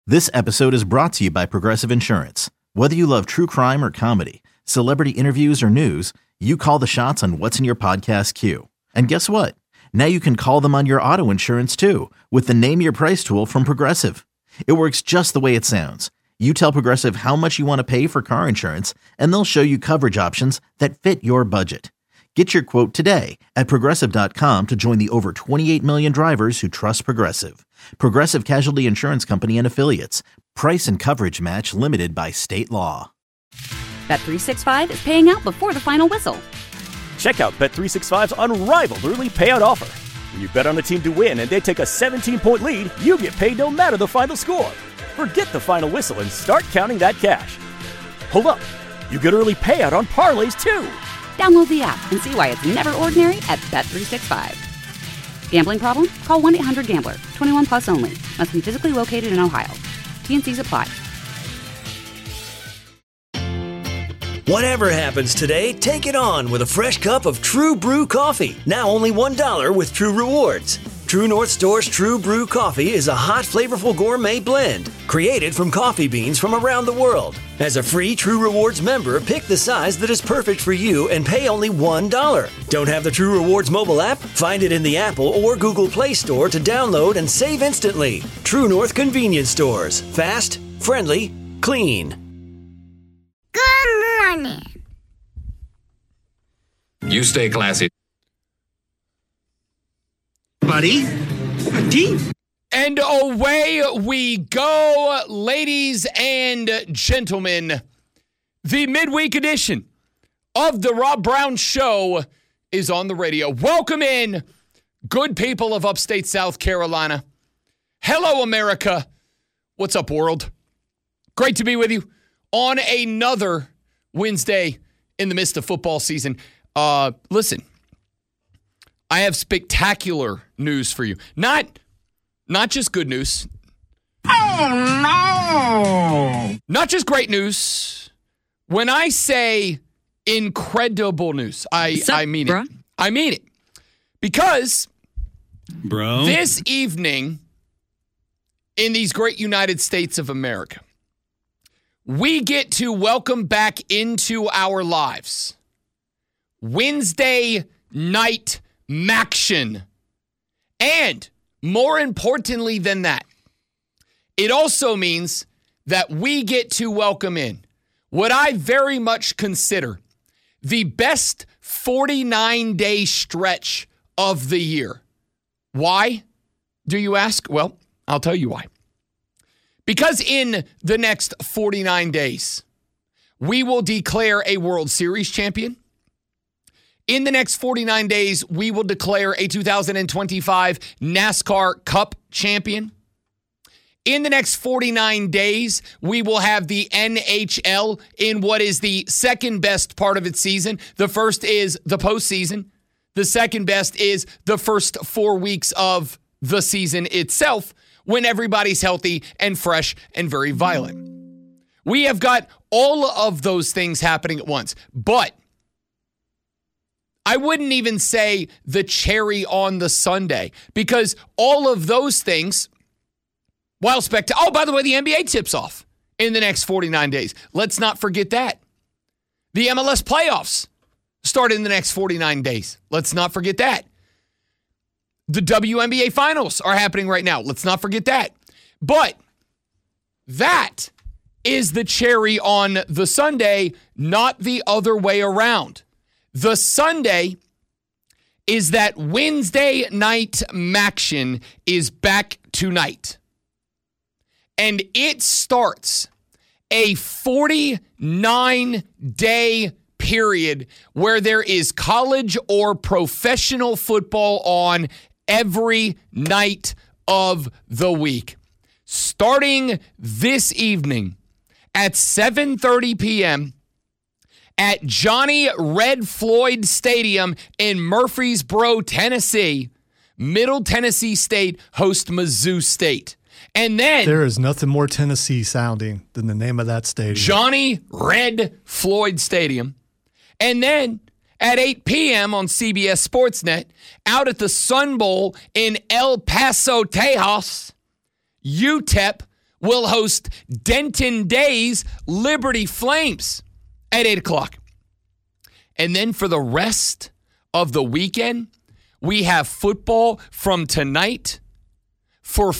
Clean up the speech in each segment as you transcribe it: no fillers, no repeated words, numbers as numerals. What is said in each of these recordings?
This episode is brought to you by Progressive Insurance. Whether you love true crime or comedy, celebrity interviews or news, you call the shots on what's in your podcast queue. And guess what? Now you can call them on your auto insurance too with the Name Your Price tool from Progressive. It works just the way it sounds. You tell Progressive how much you want to pay for car insurance, and they'll show you coverage options that fit your budget. Get your quote today at Progressive.com to join the over 28 million drivers who trust Progressive. Progressive Casualty Insurance Company and Affiliates. Price and coverage match limited by state law. Bet365 is paying out before the final whistle. Check out Bet365's unrivaled early payout offer. When you bet on a team to win and they take a 17-point lead, you get paid no matter the final score. Forget the final whistle and start counting that cash. Hold up. You get early payout on parlays, too. Download the app and see why it's never ordinary at Bet365. Gambling problem? Call 1-800-GAMBLER. 21 plus only. Must be physically located in Ohio. T&Cs apply. Whatever happens today, take it on with a fresh cup of True Brew coffee. Now only $1 with True Rewards. True North Store's True Brew coffee is a hot, flavorful gourmet blend created from coffee beans from around the world. As a free True Rewards member, pick the size that is perfect for you and pay only $1. Don't have the True Rewards mobile app? Find it in the Apple or Google Play Store to download and save instantly. True North Convenience Stores. Fast, friendly, clean. Good morning. You stay classy. Buddy. And away we go, ladies and gentlemen. The midweek edition of the Rob Brown Show is on the radio. Welcome in, good people of upstate South Carolina. Hello, America. What's up, world? Great to be with you on another Wednesday in the midst of football season. Listen, I have spectacular news for you. Not just good news. Oh, no. Not just great news. When I say incredible news, I mean it. I mean it. Because this evening in these great United States of America, we get to welcome back into our lives Wednesday night Maction. And more importantly than that, it also means that we get to welcome in what I very much consider the best 49-day stretch of the year. Why, do you ask? Well, I'll tell you why. Because in the next 49 days, we will declare a World Series champion. In the next 49 days, we will declare a 2025 NASCAR Cup champion. In the next 49 days, we will have the NHL in what is the second best part of its season. The first is the postseason. The second best is the first 4 weeks of the season itself, when everybody's healthy and fresh and very violent. We have got all of those things happening at once, but I wouldn't even say the cherry on the sundae, because all of those things, while oh, by the way, the NBA tips off in the next 49 days. Let's not forget that. The MLS playoffs start in the next 49 days. Let's not forget that. The WNBA finals are happening right now. Let's not forget that. But that is the cherry on the sundae, not the other way around. The Sunday is that Wednesday night Maction is back tonight. And it starts a 49-day period where there is college or professional football on every night of the week. Starting this evening at 7:30 p.m., at Johnny Red Floyd Stadium in Murfreesboro, Tennessee, Middle Tennessee State host Mizzou State. And then there is nothing more Tennessee sounding than the name of that stadium. Johnny Red Floyd Stadium. And then at 8 p.m. on CBS Sportsnet, out at the Sun Bowl in El Paso, Tejas, UTEP will host Denton Day's Liberty Flames at 8 o'clock. And then for the rest of the weekend, we have football from tonight for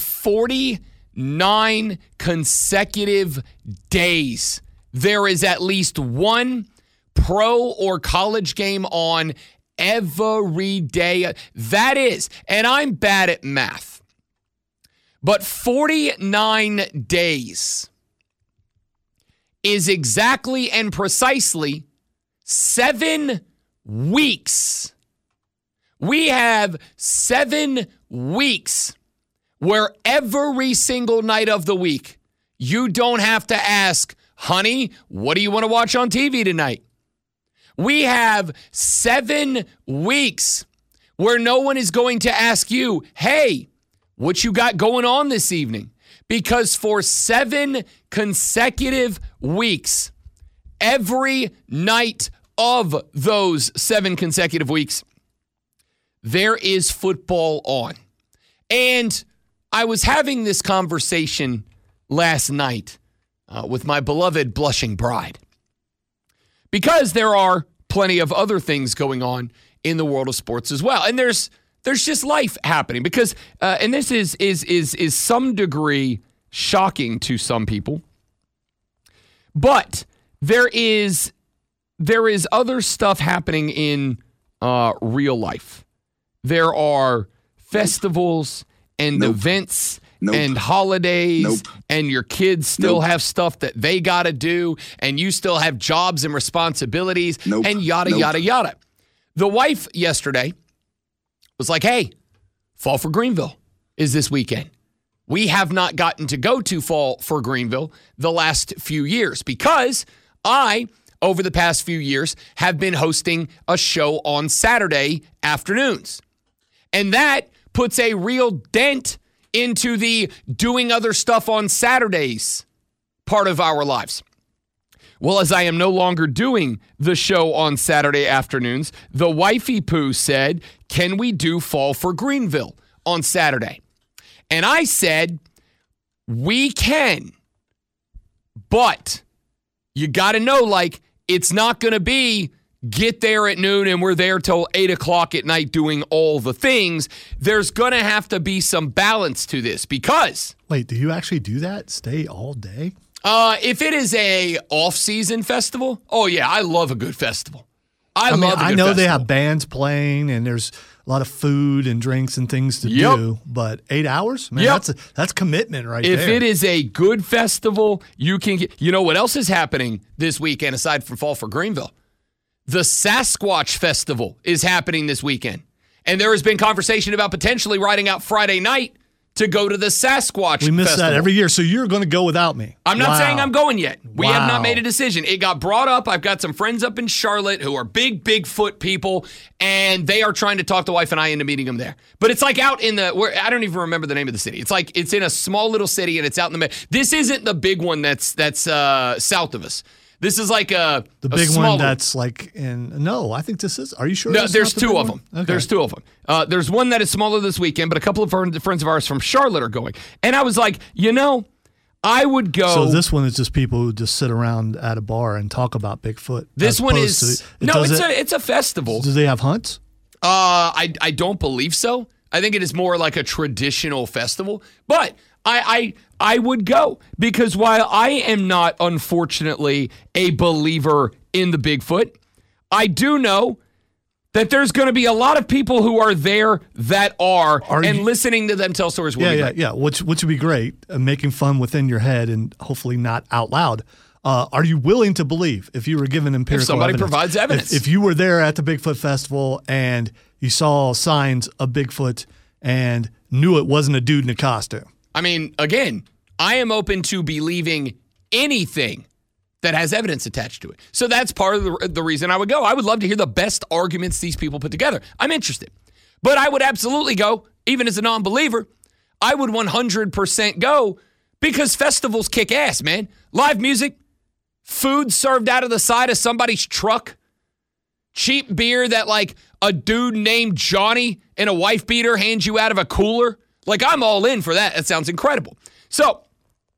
49 consecutive days. There is at least one pro or college game on every day. That is, and I'm bad at math, but 49 days is exactly and precisely 7 weeks. We have 7 weeks where every single night of the week, you don't have to ask, honey, what do you want to watch on TV tonight? We have 7 weeks where no one is going to ask you, hey, what you got going on this evening? Because for 7 consecutive weeks, every night of those 7 consecutive weeks, there is football on. And I was having this conversation last night with my beloved blushing bride, because there are plenty of other things going on in the world of sports as well. And there's just life happening because, and this is some degree shocking to some people, but there is other stuff happening in real life. There are festivals and events and holidays, and your kids still have stuff that they got to do, and you still have jobs and responsibilities, and yada, yada, yada. The wife yesterday was like, hey, Fall for Greenville is this weekend. We have not gotten to go to Fall for Greenville the last few years because I, over the past few years, have been hosting a show on Saturday afternoons. And that puts a real dent into the doing other stuff on Saturdays part of our lives. Well, as I am no longer doing the show on Saturday afternoons, the wifey poo said, can we do Fall for Greenville on Saturday? And I said, we can, but you got to know, like, it's not going to be get there at noon and we're there till 8 o'clock at night doing all the things. There's going to have to be some balance to this because... Wait, do you actually do that? Stay all day? If it is a off-season festival, oh yeah, I love a good festival. I know festival. They have bands playing and there's a lot of food and drinks and things to do, but 8 hours? Man, that's commitment right there. If it is a good festival, you can get... You know what else is happening this weekend aside from Fall for Greenville? The Sasquatch Festival is happening this weekend. And there has been conversation about potentially riding out Friday night to go to the Sasquatch Festival. We miss that every year, so you're going to go without me. I'm not saying I'm going yet. We have not made a decision. It got brought up. I've got some friends up in Charlotte who are big Bigfoot people, and they are trying to talk the wife and I into meeting them there. But it's like out in I don't even remember the name of the city. It's like it's in a small little city, and it's out in the middle. This isn't the big one that's south of us. This is like the big one that's like in. No, I think this is. Are you sure? No, there's 2 of them. Okay. There's 2 of them. There's one that is smaller this weekend, but a couple of friends of ours from Charlotte are going. And I was like, I would go. So this one is just people who just sit around at a bar and talk about Bigfoot. This one is it's a festival. Do they have hunts? I don't believe so. I think it is more like a traditional festival, but I would go because while I am not, unfortunately, a believer in the Bigfoot, I do know that there's going to be a lot of people who are there that are listening to them tell stories. Yeah. Which would be great, making fun within your head and hopefully not out loud. Are you willing to believe if you were given empirical if somebody evidence? Provides evidence? If you were there at the Bigfoot Festival and you saw signs of Bigfoot and knew it wasn't a dude in a costume. I mean, again, I am open to believing anything that has evidence attached to it. So that's part of the reason I would go. I would love to hear the best arguments these people put together. I'm interested. But I would absolutely go, even as a non-believer. I would 100% go because festivals kick ass, man. Live music, food served out of the side of somebody's truck, cheap beer that like a dude named Johnny in a wife beater hands you out of a cooler. Like, I'm all in for that. That sounds incredible. So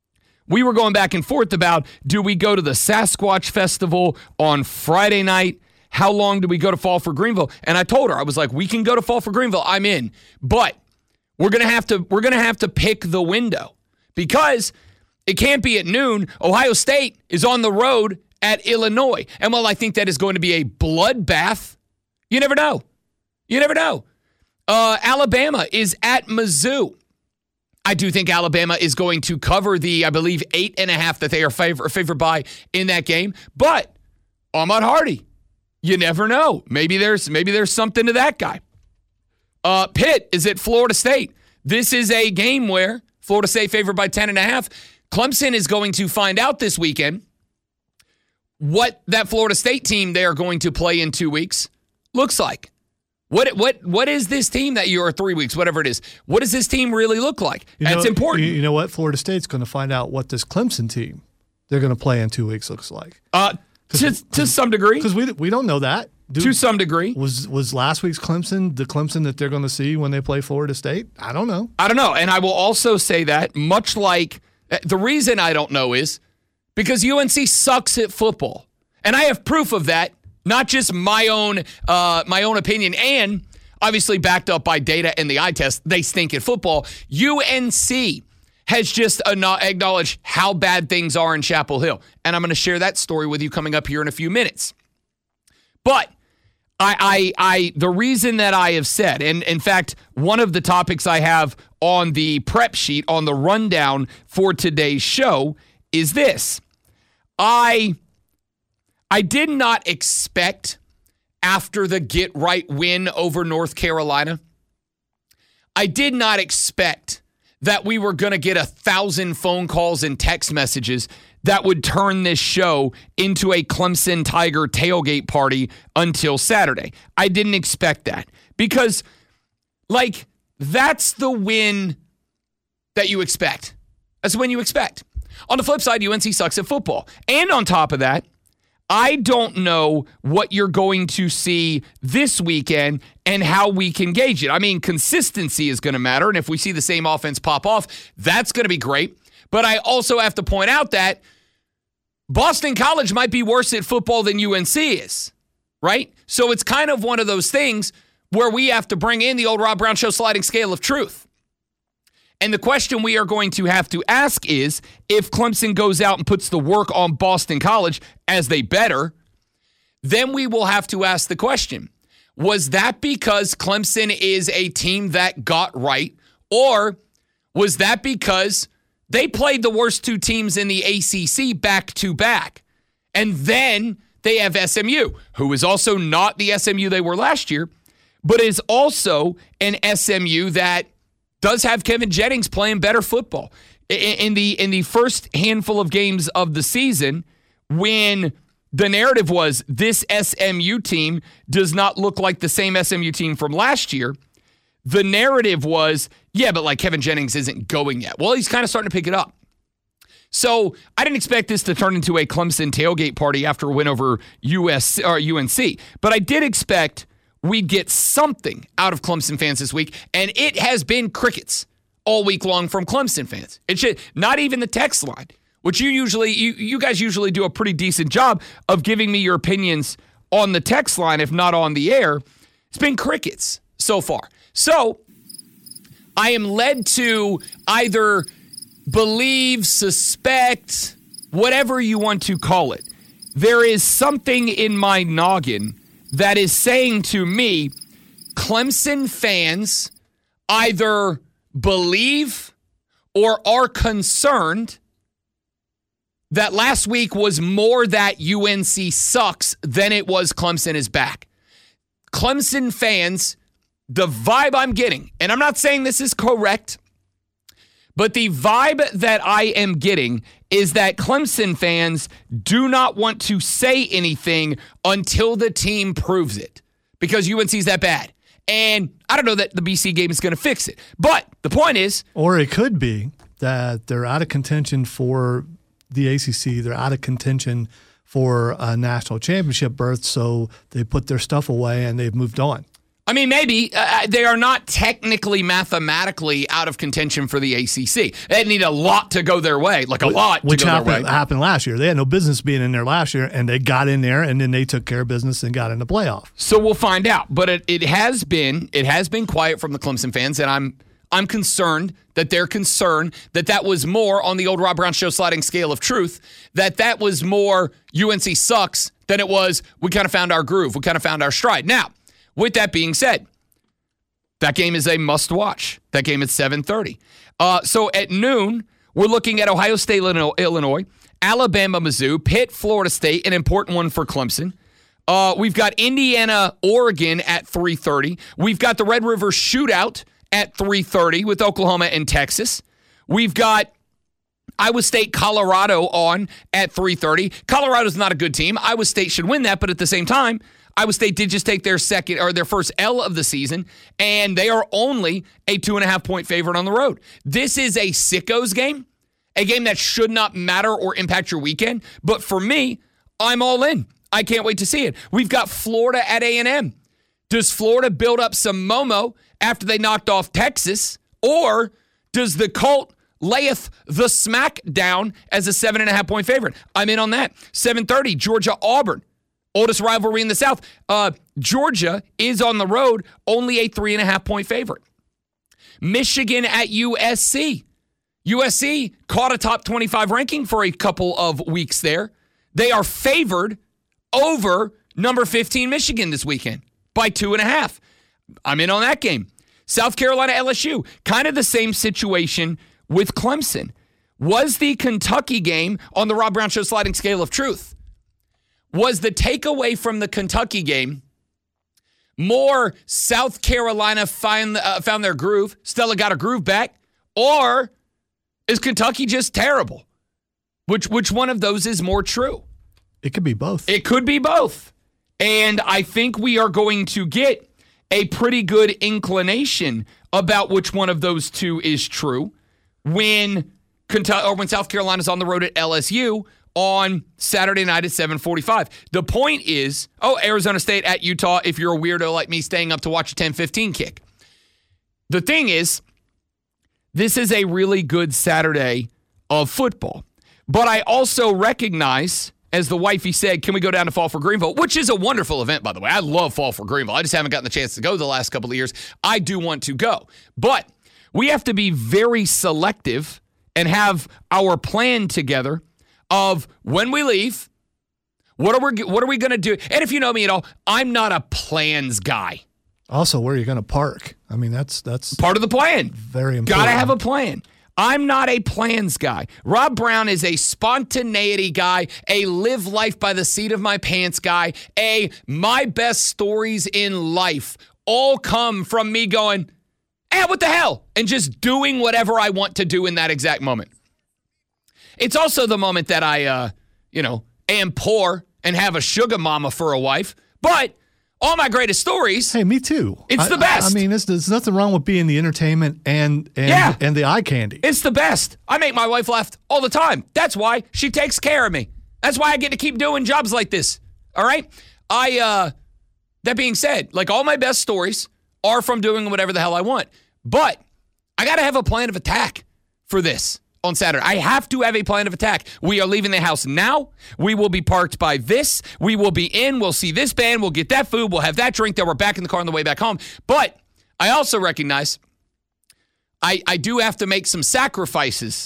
we were going back and forth about, do we go to the Sasquatch Festival on Friday night? How long do we go to Fall for Greenville? And I told her, I was like, we can go to Fall for Greenville. I'm in. But we're gonna have to pick the window, because it can't be at noon. Ohio State is on the road at Illinois. And while I think that is going to be a bloodbath, you never know. You never know. Alabama is at Mizzou. I do think Alabama is going to cover the, I believe, 8.5 that they are favored by in that game. But Ahmad Hardy, you never know. Maybe there's something to that guy. Pitt is at Florida State. This is a game where Florida State favored by 10.5. Clemson is going to find out this weekend what that Florida State team they are going to play in 2 weeks looks like. What is this team that you are 3 weeks, whatever it is? What does this team really look like? That's important. You know what? Florida State's going to find out what this Clemson team they're going to play in 2 weeks looks like. To some degree. Because we don't know that. To some degree. Was last week's Clemson the Clemson that they're going to see when they play Florida State? I don't know. And I will also say that, much like the reason I don't know is because UNC sucks at football. And I have proof of that, not just my own opinion, and obviously backed up by data and the eye test. They stink at football. UNC has just acknowledged how bad things are in Chapel Hill. And I'm going to share that story with you coming up here in a few minutes. But the reason that I have said, and in fact, one of the topics I have on the prep sheet, on the rundown for today's show, is this. I did not expect, after the get-right win over North Carolina, I did not expect that we were going to get 1,000 phone calls and text messages that would turn this show into a Clemson Tiger tailgate party until Saturday. I didn't expect that because, that's the win that you expect. That's the win you expect. On the flip side, UNC sucks at football. And on top of that, I don't know what you're going to see this weekend and how we can gauge it. I mean, consistency is going to matter, and if we see the same offense pop off, that's going to be great. But I also have to point out that Boston College might be worse at football than UNC is, right? So it's kind of one of those things where we have to bring in the old Rob Brown Show sliding scale of truth. And the question we are going to have to ask is, if Clemson goes out and puts the work on Boston College, as they better, then we will have to ask the question, was that because Clemson is a team that got right, or was that because they played the worst two teams in the ACC back-to-back? And then they have SMU, who is also not the SMU they were last year, but is also an SMU that does have Kevin Jennings playing better football. In the first handful of games of the season, when the narrative was this SMU team does not look like the same SMU team from last year, the narrative was, yeah, but Kevin Jennings isn't going yet. Well, he's kind of starting to pick it up. So I didn't expect this to turn into a Clemson tailgate party after a win over UNC, but I did expect we'd get something out of Clemson fans this week, and it has been crickets all week long from Clemson fans. It should not even the text line, which you guys usually do a pretty decent job of giving me your opinions on the text line, if not on the air. It's been crickets so far. So I am led to either believe, suspect, whatever you want to call it. There is something in my noggin that is saying to me, Clemson fans either believe or are concerned that last week was more that UNC sucks than it was Clemson is back. Clemson fans, the vibe I'm getting, and I'm not saying this is correct, but the vibe that I am getting is that Clemson fans do not want to say anything until the team proves it, because UNC is that bad. And I don't know that the BC game is going to fix it. But the point is... Or it could be that they're out of contention for the ACC. They're out of contention for a national championship berth, so they put their stuff away and they've moved on. I mean, maybe they are not technically, mathematically out of contention for the ACC. They need a lot to go their way, like a lot which to go their way. happened last year. They had no business being in there last year, and they got in there, and then they took care of business and got in the playoff. So we'll find out. But it has been quiet from the Clemson fans, and I'm concerned that they're concerned that was more on the old Rob Brown Show sliding scale of truth, that was more UNC sucks than it was we kind of found our groove, we kind of found our stride. Now, with that being said, that game is a must-watch. That game is 7:30. So at noon, we're looking at Ohio State, Illinois, Alabama, Mizzou, Pitt, Florida State, an important one for Clemson. We've got Indiana, Oregon at 3:30. We've got the Red River Shootout at 3:30 with Oklahoma and Texas. We've got Iowa State, Colorado on at 3:30. Colorado's not a good team. Iowa State should win that, but at the same time, Iowa State did just take their first L of the season, and they are only a 2.5-point favorite on the road. This is a sickos game, a game that should not matter or impact your weekend. But for me, I'm all in. I can't wait to see it. We've got Florida at A&M. Does Florida build up some Momo after they knocked off Texas, or does the Colt layeth the smack down as a 7.5-point favorite? I'm in on that. 7:30, Georgia, Auburn. Oldest rivalry in the South. Georgia is on the road, only a 3.5-point favorite. Michigan at USC. USC caught a top 25 ranking for a couple of weeks there. They are favored over number 15 Michigan this weekend by 2.5. I'm in on that game. South Carolina, LSU. Kind of the same situation with Clemson. Was the Kentucky game on the Rob Brown Show sliding scale of truth? Was the takeaway from the Kentucky game more South Carolina found their groove, Stella got a groove back, or is Kentucky just terrible? Which one of those is more true? It could be both. It could be both. And I think we are going to get a pretty good inclination about which one of those two is true when South Carolina's on the road at LSU on Saturday night at 7:45. The point is, Arizona State at Utah, if you're a weirdo like me staying up to watch a 10-15 kick. The thing is, this is a really good Saturday of football. But I also recognize, as the wifey said, can we go down to Fall for Greenville, which is a wonderful event, by the way. I love Fall for Greenville. I just haven't gotten the chance to go the last couple of years. I do want to go. But we have to be very selective and have our plan together of when we leave, what are we going to do? And if you know me at all, I'm not a plans guy. Also, where are you going to park? I mean, that's part of the plan. Very important. Got to have a plan. I'm not a plans guy. Rob Brown is a spontaneity guy, a live life by the seat of my pants guy, a my best stories in life all come from me going, what the hell? And just doing whatever I want to do in that exact moment. It's also the moment that I, am poor and have a sugar mama for a wife. But all my greatest stories. Hey, me too. It's the best. I mean, there's nothing wrong with being the entertainment and the eye candy. It's the best. I make my wife laugh all the time. That's why she takes care of me. That's why I get to keep doing jobs like this. All right? That being said, like all my best stories are from doing whatever the hell I want. But I got to have a plan of attack for this on Saturday. I have to have a plan of attack. We are leaving the house now. We will be parked by this. We will be in. We'll see this band. We'll get that food. We'll have that drink. Then we're back in the car on the way back home. But I also recognize I do have to make some sacrifices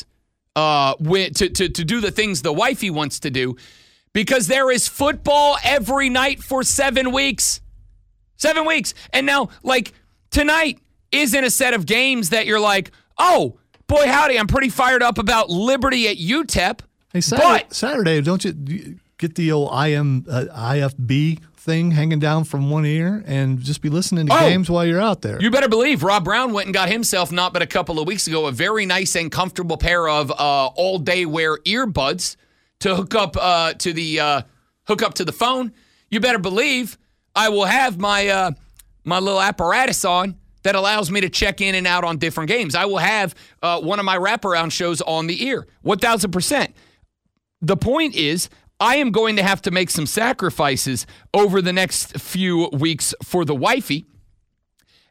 to do the things the wifey wants to do, because there is football every night for 7 weeks. 7 weeks. And now, like, tonight isn't a set of games that you're like, oh, boy, howdy, I'm pretty fired up about Liberty at UTEP. Hey, Saturday, don't you get the old IFB thing hanging down from one ear and just be listening to games while you're out there? You better believe Rob Brown went and got himself, not but a couple of weeks ago, a very nice and comfortable pair of all-day wear earbuds to hook up to the phone. You better believe I will have my my little apparatus on that allows me to check in and out on different games. I will have one of my wraparound shows on the ear. 1,000%. The point is, I am going to have to make some sacrifices over the next few weeks for the wifey.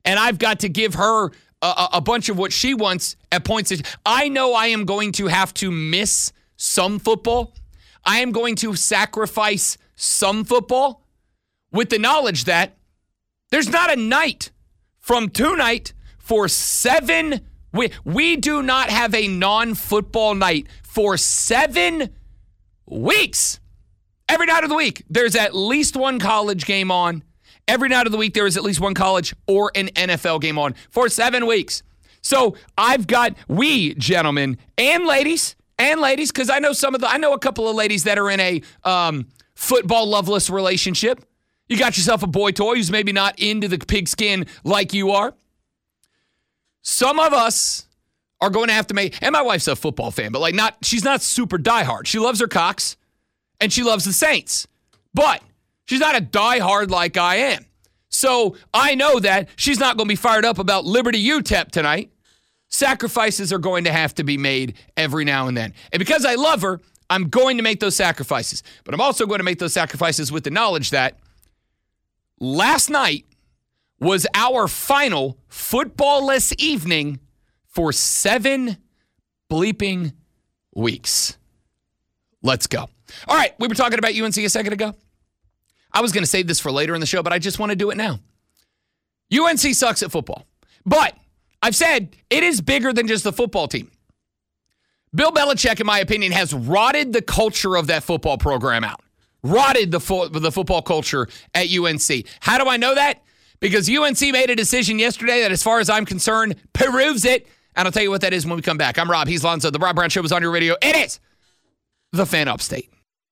and I've got to give her a bunch of what she wants at points. I know I am going to have to miss some football. I am going to sacrifice some football with the knowledge that there's not a night from tonight for 7 weeks. We do not have a non-football night for 7 weeks. Every night of the week, there's at least one college game on. Every night of the week, there is at least one college or an NFL game on for 7 weeks. So we gentlemen and ladies, because I know a couple of ladies that are in a football loveless relationship. You got yourself a boy toy who's maybe not into the pigskin like you are. Some of us are going to have to make, and my wife's a football fan, but she's not super diehard. She loves her Cox and she loves the Saints, but she's not a diehard like I am. So I know that she's not going to be fired up about Liberty UTEP tonight. Sacrifices are going to have to be made every now and then. And because I love her, I'm going to make those sacrifices. But I'm also going to make those sacrifices with the knowledge that last night was our final football-less evening for 7 bleeping weeks. Let's go. All right, we were talking about UNC a second ago. I was going to save this for later in the show, but I just want to do it now. UNC sucks at football. But I've said it is bigger than just the football team. Bill Belichick, in my opinion, has rotted the culture of that football program out. Rotted the football culture at UNC. How do I know that? Because UNC made a decision yesterday that, as far as I'm concerned, proves it. And I'll tell you what that is when we come back. I'm Rob. He's Lonzo. The Rob Brown Show is on your radio. It is the Fan Upstate.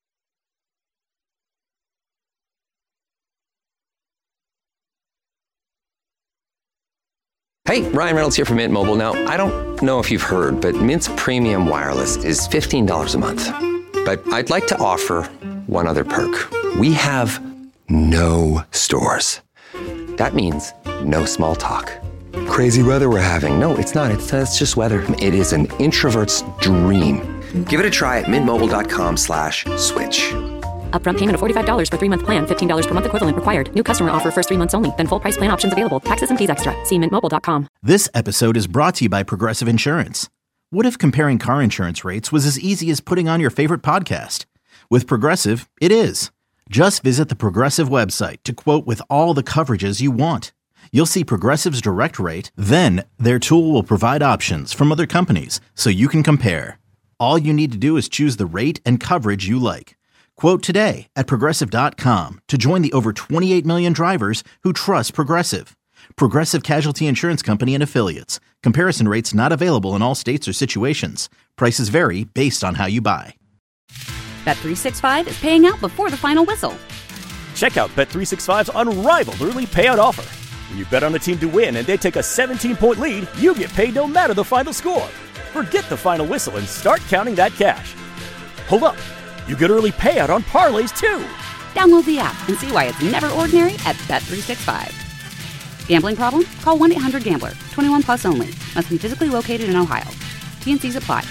Hey, Ryan Reynolds here from Mint Mobile. Now, I don't know if you've heard, but Mint's premium wireless is $15 a month. But I'd like to offer one other perk. We have no stores. That means no small talk. Crazy weather we're having. No, it's not. It's just weather. It is an introvert's dream. Give it a try at mintmobile.com/switch. Upfront payment of $45 for 3-month plan. $15 per month equivalent required. New customer offer first 3 months only. Then full price plan options available. Taxes and fees extra. See mintmobile.com. This episode is brought to you by Progressive Insurance. What if comparing car insurance rates was as easy as putting on your favorite podcast? With Progressive, it is. Just visit the Progressive website to quote with all the coverages you want. You'll see Progressive's direct rate, then their tool will provide options from other companies so you can compare. All you need to do is choose the rate and coverage you like. Quote today at Progressive.com to join the over 28 million drivers who trust Progressive. Progressive Casualty Insurance Company and Affiliates. Comparison rates not available in all states or situations. Prices vary based on how you buy. Bet365 is paying out before the final whistle. Check out Bet365's unrivaled early payout offer. When you bet on a team to win and they take a 17-point lead, you get paid no matter the final score. Forget the final whistle and start counting that cash. Hold up. You get early payout on parlays, too. Download the app and see why it's never ordinary at Bet365. Gambling problem? Call 1-800-GAMBLER. 21 plus only. Must be physically located in Ohio. T&Cs apply.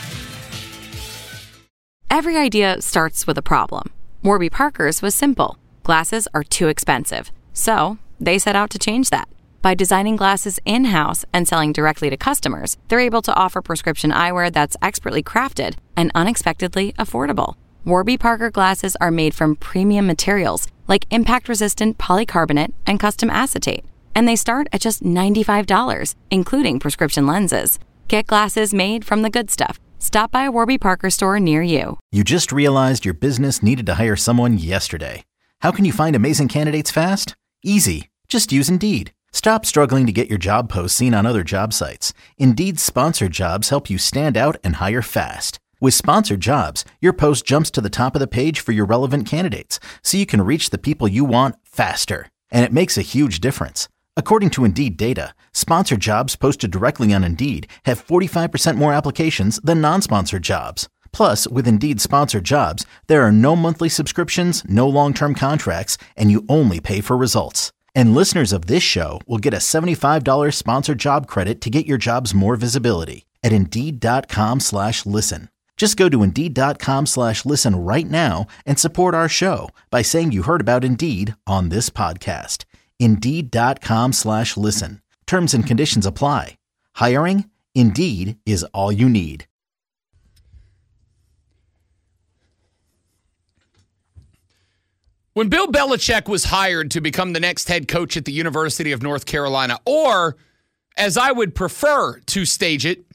Every idea starts with a problem. Warby Parker's was simple. Glasses are too expensive. So they set out to change that. By designing glasses in-house and selling directly to customers, they're able to offer prescription eyewear that's expertly crafted and unexpectedly affordable. Warby Parker glasses are made from premium materials like impact-resistant polycarbonate and custom acetate. And they start at just $95, including prescription lenses. Get glasses made from the good stuff. Stop by a Warby Parker store near you. You just realized your business needed to hire someone yesterday. How can you find amazing candidates fast? Easy. Just use Indeed. Stop struggling to get your job posts seen on other job sites. Indeed's sponsored jobs help you stand out and hire fast. With sponsored jobs, your post jumps to the top of the page for your relevant candidates, so you can reach the people you want faster. And it makes a huge difference. According to Indeed data, sponsored jobs posted directly on Indeed have 45% more applications than non-sponsored jobs. Plus, with Indeed sponsored jobs, there are no monthly subscriptions, no long-term contracts, and you only pay for results. And listeners of this show will get a $75 sponsored job credit to get your jobs more visibility at Indeed.com/listen. Just go to Indeed.com/listen right now and support our show by saying you heard about Indeed on this podcast. Indeed.com/listen. Terms and conditions apply. Hiring? Indeed is all you need. When Bill Belichick was hired to become the next head coach at the University of North Carolina, or as I would prefer to stage it,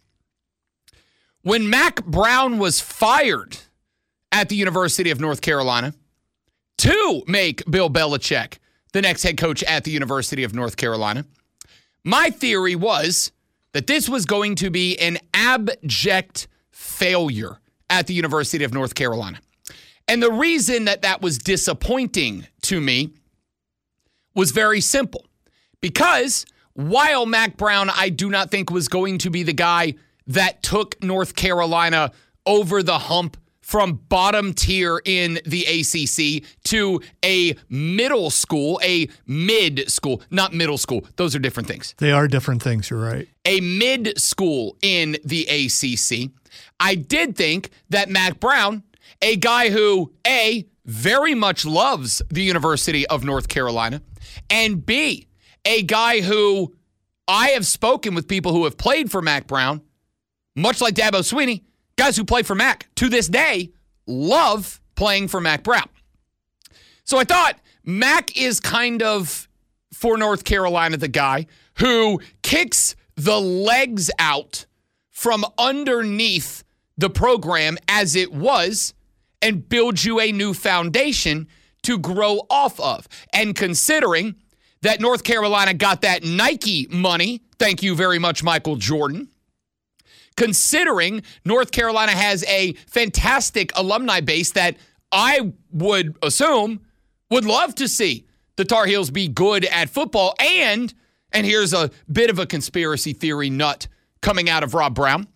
when Mack Brown was fired at the University of North Carolina to make Bill Belichick the next head coach at the University of North Carolina, my theory was that this was going to be an abject failure at the University of North Carolina. And the reason that was disappointing to me was very simple. Because while Mack Brown, I do not think was going to be the guy that took North Carolina over the hump from bottom tier in the ACC to a middle school, a mid school, not middle school. Those are different things. They are different things, you're right. A mid school in the ACC. I did think that Mack Brown, a guy who, A, very much loves the University of North Carolina, and B, a guy who I have spoken with people who have played for Mack Brown, much like Dabo Swinney, guys who play for Mack to this day love playing for Mack Brown. So I thought Mack is kind of, for North Carolina, the guy who kicks the legs out from underneath the program as it was and builds you a new foundation to grow off of. And considering that North Carolina got that Nike money, thank you very much, Michael Jordan, considering North Carolina has a fantastic alumni base that I would assume would love to see the Tar Heels be good at football. And here's a bit of a conspiracy theory nut coming out of Rob Brown.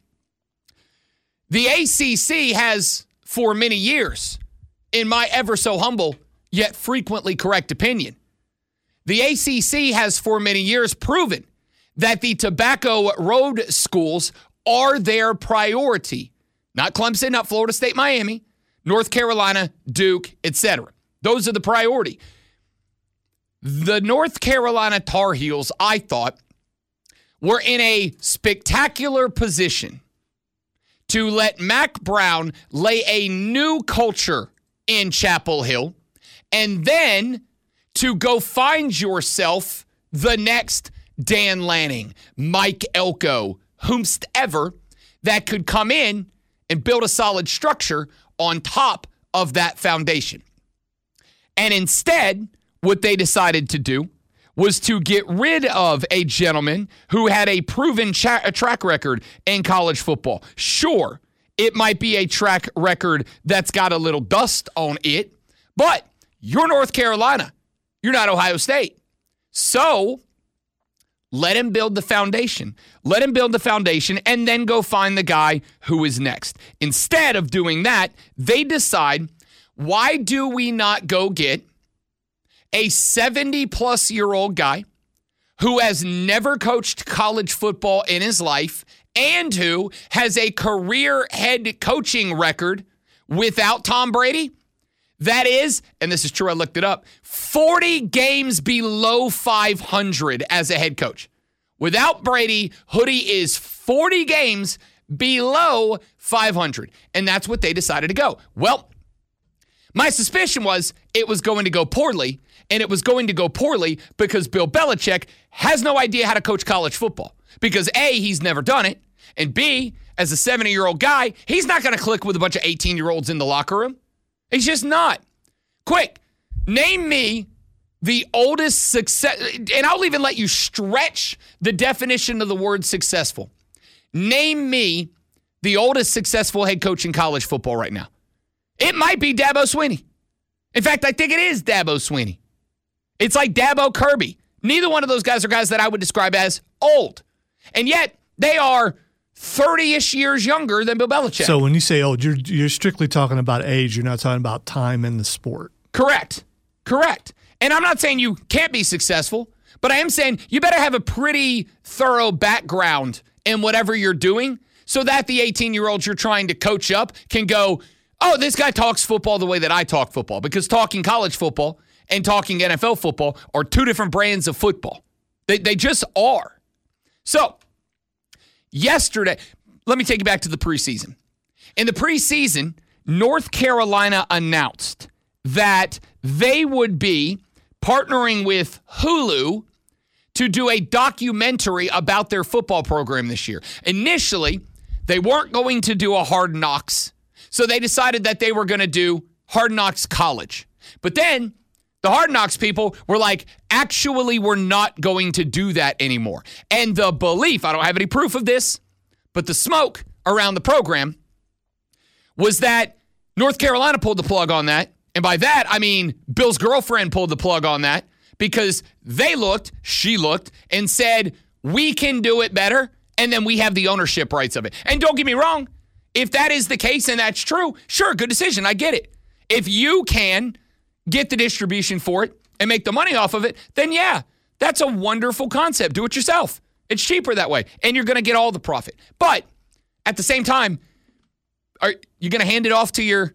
The ACC has, for many years, in my ever so humble yet frequently correct opinion, the ACC has for many years proven that the Tobacco Road schools are their priority. Not Clemson, not Florida State, Miami, North Carolina, Duke, etc. Those are the priority. The North Carolina Tar Heels, I thought, were in a spectacular position to let Mack Brown lay a new culture in Chapel Hill, and then to go find yourself the next Dan Lanning, Mike Elko, whomstever that could come in and build a solid structure on top of that foundation. And instead, what they decided to do was to get rid of a gentleman who had a proven track record in college football. Sure, it might be a track record that's got a little dust on it, but you're North Carolina. You're not Ohio State. So let him build the foundation. Let him build the foundation and then go find the guy who is next. Instead of doing that, they decide, why do we not go get a 70-plus-year-old guy who has never coached college football in his life and who has a career head coaching record without Tom Brady? That is, and this is true, I looked it up, 40 games below 500 as a head coach. Without Brady, Hoodie is 40 games below 500. And that's what they decided to go. Well, my suspicion was it was going to go poorly, and it was going to go poorly because Bill Belichick has no idea how to coach college football. Because A, he's never done it, and B, as a 70-year-old guy, he's not going to click with a bunch of 18-year-olds in the locker room. He's just not. Quick, name me the oldest success, and I'll even let you stretch the definition of the word successful. Name me the oldest successful head coach in college football right now. It might be Dabo Swinney. In fact, I think it is Dabo Swinney. It's like Dabo Kirby. Neither one of those guys are guys that I would describe as old. And yet, they are 30-ish years younger than Bill Belichick. So when you say old, you're strictly talking about age. You're not talking about time in the sport. Correct. And I'm not saying you can't be successful, but I am saying you better have a pretty thorough background in whatever you're doing so that the 18-year-olds you're trying to coach up can go, oh, this guy talks football the way that I talk football, because talking college football and talking NFL football are two different brands of football. They just are. So, yesterday, let me take you back to the preseason. In the preseason, North Carolina announced that they would be partnering with Hulu to do a documentary about their football program this year. Initially, they weren't going to do a Hard Knocks, so they decided that they were going to do Hard Knocks College. But then the Hard Knocks people were like, actually, we're not going to do that anymore. And the belief, I don't have any proof of this, but the smoke around the program was that North Carolina pulled the plug on that. And by that, I mean Bill's girlfriend pulled the plug on that because she looked, and said, we can do it better, and then we have the ownership rights of it. And don't get me wrong, if that is the case and that's true, sure, good decision, I get it. If you can get the distribution for it and make the money off of it, then yeah, that's a wonderful concept. Do it yourself. It's cheaper that way, and you're going to get all the profit. But at the same time, are you going to hand it off to your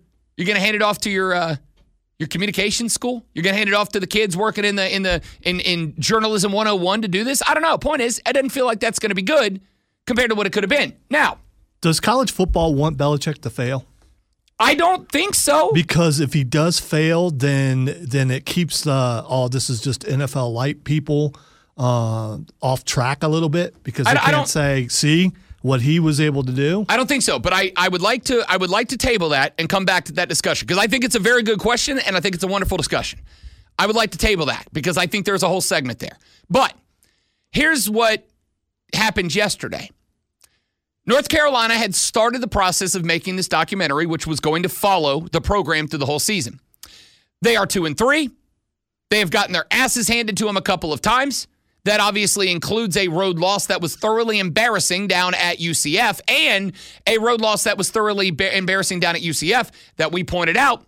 communications school? You're going to hand it off to the kids working in journalism 101 to do this? I don't know. Point is, it doesn't feel like that's going to be good compared to what it could have been. Now, does college football want Belichick to fail? I don't think so. Because if he does fail, then it keeps this is just NFL light people off track a little bit, because they can't say, see what he was able to do. I don't think so, but I would like to table that and come back to that discussion, because I think it's a very good question and I think it's a wonderful discussion. I would like to table that because I think there's a whole segment there. But here's what happened yesterday. North Carolina had started the process of making this documentary, which was going to follow the program through the whole season. They are 2-3. They have gotten their asses handed to them a couple of times. That obviously includes a road loss that was thoroughly embarrassing down at UCF, and a road loss that was thoroughly embarrassing down at UCF that we pointed out.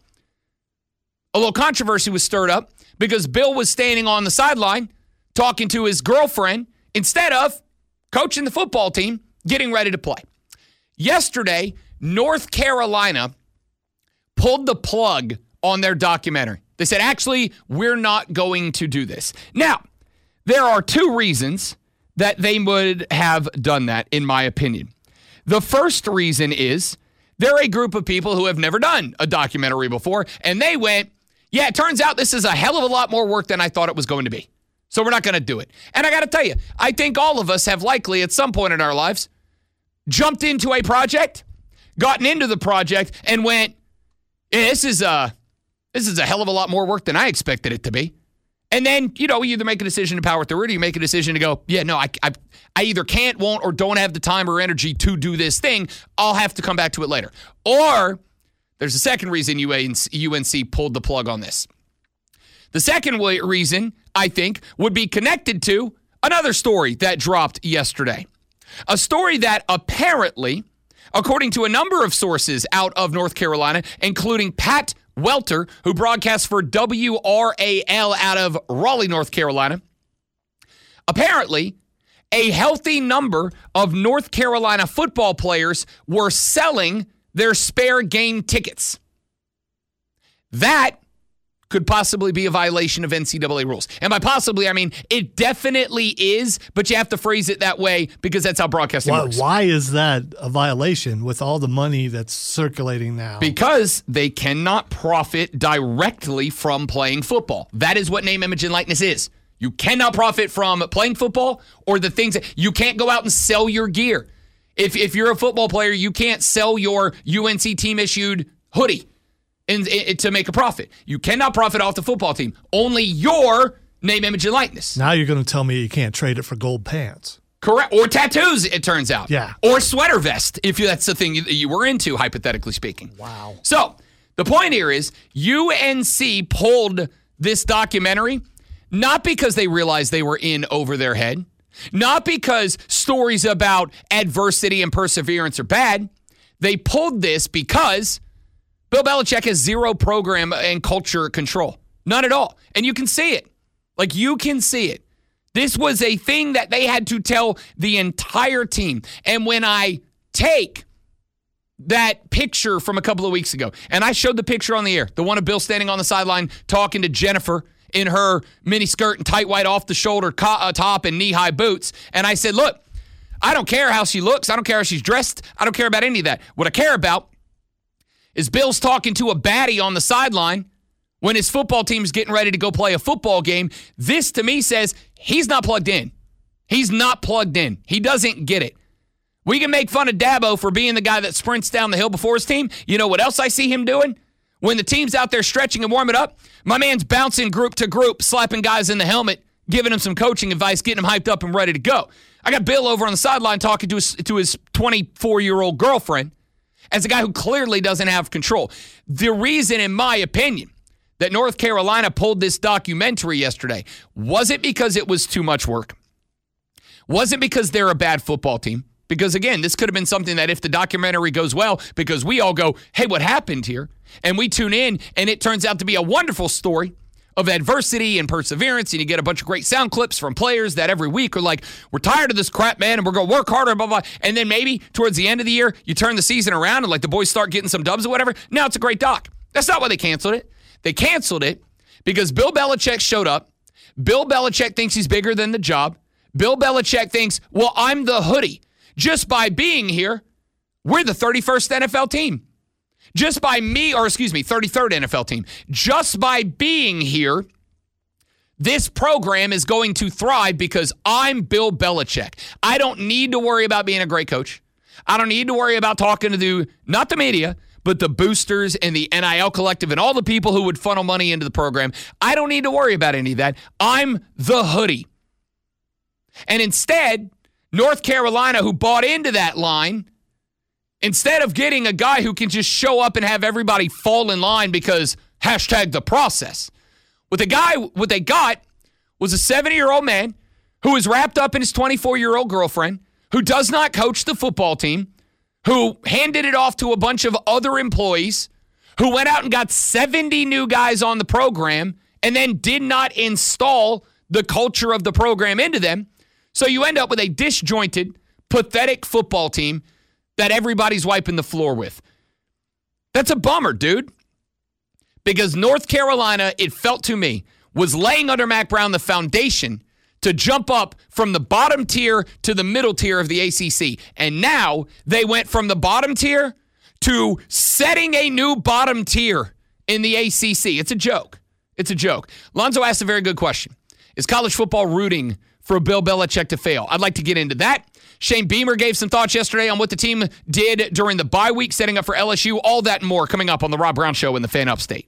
A little controversy was stirred up because Bill was standing on the sideline talking to his girlfriend instead of coaching the football team, getting ready to play. Yesterday, North Carolina pulled the plug on their documentary. They said, actually, we're not going to do this. Now, there are two reasons that they would have done that, in my opinion. The first reason is they're a group of people who have never done a documentary before, and they went, yeah, it turns out this is a hell of a lot more work than I thought it was going to be. So we're not going to do it. And I got to tell you, I think all of us have likely at some point in our lives jumped into a project, gotten into the project, and went, yeah, this is a hell of a lot more work than I expected it to be. And then, you either make a decision to power through it, or you make a decision to go, yeah, no, I either can't, won't, or don't have the time or energy to do this thing. I'll have to come back to it later. Or there's a second reason UNC pulled the plug on this. The second reason, I think, would be connected to another story that dropped yesterday. A story that apparently, according to a number of sources out of North Carolina, including Pat Welter, who broadcasts for WRAL out of Raleigh, North Carolina. Apparently, a healthy number of North Carolina football players were selling their spare game tickets. That could possibly be a violation of NCAA rules. And by possibly, I mean it definitely is, but you have to phrase it that way because that's how broadcasting works. Why is that a violation with all the money that's circulating now? Because they cannot profit directly from playing football. That is what name, image, and likeness is. You cannot profit from playing football or the things that you can't go out and sell your gear. If you're a football player, you can't sell your UNC team-issued hoodie to make a profit. You cannot profit off the football team. Only your name, image, and likeness. Now you're going to tell me you can't trade it for gold pants. Correct. Or tattoos, it turns out. Yeah. Or sweater vest, if that's the thing you were into, hypothetically speaking. Wow. So the point here is UNC pulled this documentary not because they realized they were in over their head, not because stories about adversity and perseverance are bad. They pulled this because Bill Belichick has zero program and culture control. None at all. And you can see it. Like, you can see it. This was a thing that they had to tell the entire team. And when I take that picture from a couple of weeks ago, and I showed the picture on the air, the one of Bill standing on the sideline talking to Jennifer in her mini skirt and tight white off-the-shoulder top and knee-high boots, and I said, look, I don't care how she looks. I don't care how she's dressed. I don't care about any of that. What I care about is Bill's talking to a baddie on the sideline when his football team's getting ready to go play a football game. This, to me, says he's not plugged in. He's not plugged in. He doesn't get it. We can make fun of Dabo for being the guy that sprints down the hill before his team. You know what else I see him doing? When the team's out there stretching and warming up, my man's bouncing group to group, slapping guys in the helmet, giving them some coaching advice, getting them hyped up and ready to go. I got Bill over on the sideline talking to his 24-year-old girlfriend as a guy who clearly doesn't have control. The reason, in my opinion, that North Carolina pulled this documentary yesterday, was it because it was too much work? Was it because they're a bad football team? Because, again, this could have been something that if the documentary goes well, because we all go, hey, what happened here? And we tune in, and it turns out to be a wonderful story of adversity and perseverance, and you get a bunch of great sound clips from players that every week are like, we're tired of this crap, man, and we're going to work harder, blah, blah. And then maybe towards the end of the year, you turn the season around, and like the boys start getting some dubs or whatever. Now it's a great doc. That's not why they canceled it. They canceled it because Bill Belichick showed up. Bill Belichick thinks he's bigger than the job. Bill Belichick thinks, well, I'm the hoodie. Just by being here, we're the 31st NFL team. Just by me, or excuse me, 33rd NFL team. Just by being here, this program is going to thrive because I'm Bill Belichick. I don't need to worry about being a great coach. I don't need to worry about talking to not the media, but the boosters and the NIL collective and all the people who would funnel money into the program. I don't need to worry about any of that. I'm the hoodie. And instead, North Carolina, who bought into that line, instead of getting a guy who can just show up and have everybody fall in line because #the process, what they got was a 70-year-old man who is wrapped up in his 24-year-old girlfriend, who does not coach the football team, who handed it off to a bunch of other employees, who went out and got 70 new guys on the program and then did not install the culture of the program into them. So you end up with a disjointed, pathetic football team that everybody's wiping the floor with. That's a bummer, dude. Because North Carolina, it felt to me, was laying under Mack Brown the foundation to jump up from the bottom tier to the middle tier of the ACC. And now they went from the bottom tier to setting a new bottom tier in the ACC. It's a joke. It's a joke. Lonzo asked a very good question. Is college football rooting for Bill Belichick to fail? I'd like to get into that. Shane Beamer gave some thoughts yesterday on what the team did during the bye week, setting up for LSU. All that and more coming up on the Rob Brown Show in the Fan Upstate.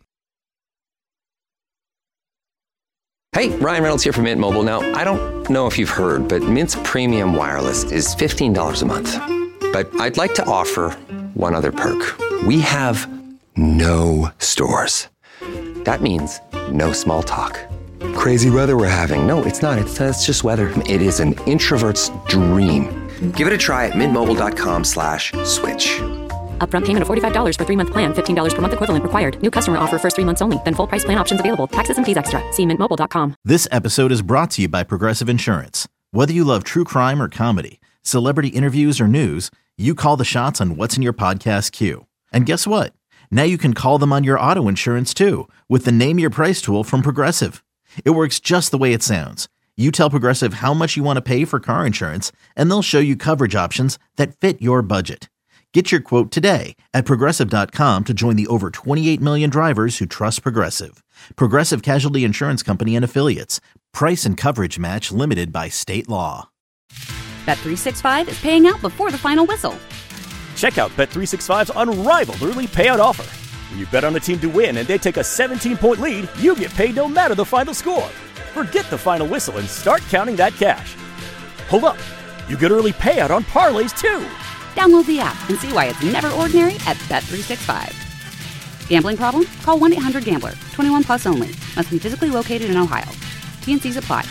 Hey, Ryan Reynolds here from Mint Mobile. Now, I don't know if you've heard, but Mint's premium wireless is $15 a month. But I'd like to offer one other perk. We have no stores. That means no small talk. Crazy weather we're having. No, it's not. It's just weather. It is an introvert's dream. Give it a try at mintmobile.com/switch. Upfront payment of $45 for 3-month plan. $15 per month equivalent required. New customer offer first 3 months only. Then full price plan options available. Taxes and fees extra. See mintmobile.com. This episode is brought to you by Progressive Insurance. Whether you love true crime or comedy, celebrity interviews or news, you call the shots on what's in your podcast queue. And guess what? Now you can call them on your auto insurance too with the Name Your Price tool from Progressive. It works just the way it sounds. You tell Progressive how much you want to pay for car insurance, and they'll show you coverage options that fit your budget. Get your quote today at Progressive.com to join the over 28 million drivers who trust Progressive. Progressive Casualty Insurance Company and Affiliates. Price and coverage match limited by state law. Bet365 is paying out before the final whistle. Check out Bet365's unrivaled early payout offer. When you bet on a team to win and they take a 17-point lead, you get paid no matter the final score. Forget the final whistle and start counting that cash. Hold up. You get early payout on parlays too. Download the app and see why it's never ordinary at Bet365. Gambling problem? Call 1-800-GAMBLER. 21 plus only. Must be physically located in Ohio. T&Cs apply.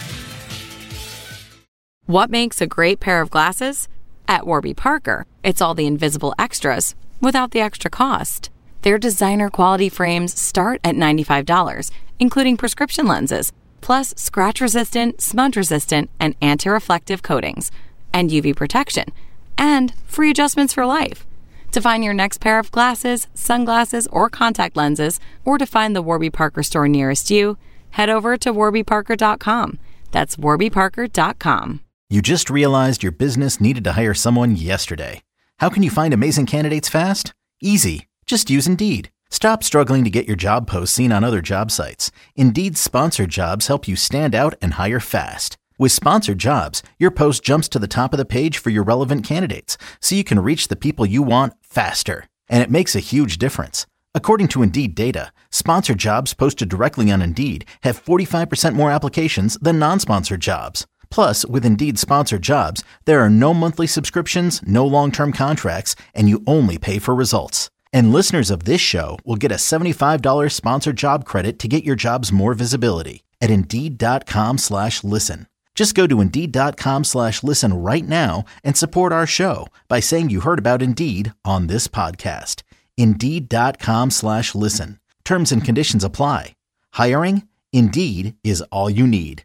What makes a great pair of glasses? At Warby Parker, it's all the invisible extras without the extra cost. Their designer quality frames start at $95, including prescription lenses, plus scratch-resistant, smudge-resistant, and anti-reflective coatings, and UV protection, and free adjustments for life. To find your next pair of glasses, sunglasses, or contact lenses, or to find the Warby Parker store nearest you, head over to warbyparker.com. That's warbyparker.com. You just realized your business needed to hire someone yesterday. How can you find amazing candidates fast? Easy. Just use Indeed. Stop struggling to get your job posts seen on other job sites. Indeed's sponsored jobs help you stand out and hire fast. With sponsored jobs, your post jumps to the top of the page for your relevant candidates, so you can reach the people you want faster. And it makes a huge difference. According to Indeed data, sponsored jobs posted directly on Indeed have 45% more applications than non-sponsored jobs. Plus, with Indeed sponsored jobs, there are no monthly subscriptions, no long-term contracts, and you only pay for results. And listeners of this show will get a $75 sponsored job credit to get your jobs more visibility at Indeed.com/listen. Just go to Indeed.com/listen right now and support our show by saying you heard about Indeed on this podcast. Indeed.com/listen. Terms and conditions apply. Hiring? Indeed is all you need.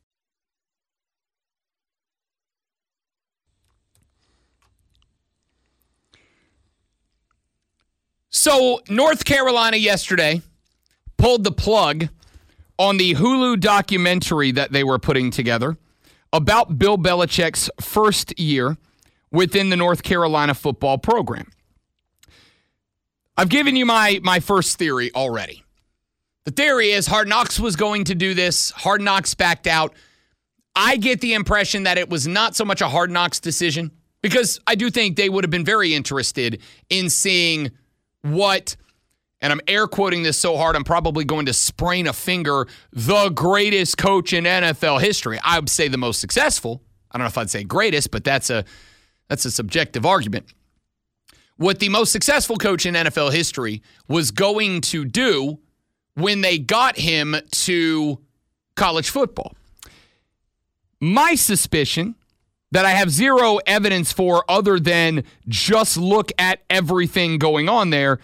So, North Carolina yesterday pulled the plug on the Hulu documentary that they were putting together about Bill Belichick's first year within the North Carolina football program. I've given you my first theory already. The theory is Hard Knocks was going to do this. Hard Knocks backed out. I get the impression that it was not so much a Hard Knocks decision, because I do think they would have been very interested in seeing what, and I'm air quoting this so hard I'm probably going to sprain a finger, the greatest coach in NFL history. I would say the most successful. I don't know if I'd say greatest, but that's a subjective argument. What the most successful coach in NFL history was going to do when they got him to college football. My suspicion, that I have zero evidence for other than just look at everything going on there,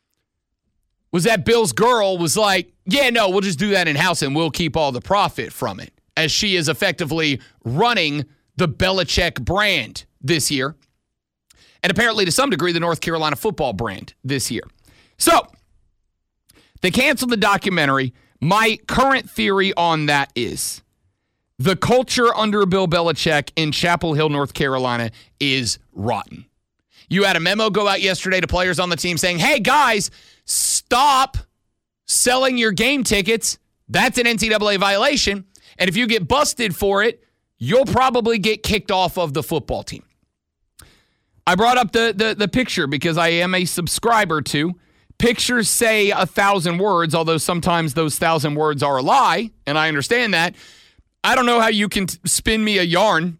was that Bill's girl was like, yeah, no, we'll just do that in-house and we'll keep all the profit from it, as she is effectively running the Belichick brand this year, and apparently to some degree the North Carolina football brand this year. So, they canceled the documentary. My current theory on that is the culture under Bill Belichick in Chapel Hill, North Carolina is rotten. You had a memo go out yesterday to players on the team saying, hey, guys, stop selling your game tickets. That's an NCAA violation. And if you get busted for it, you'll probably get kicked off of the football team. I brought up the picture because I am a subscriber to. Pictures say 1,000 words, although sometimes those 1,000 words are a lie, and I understand that. I don't know how you can spin me a yarn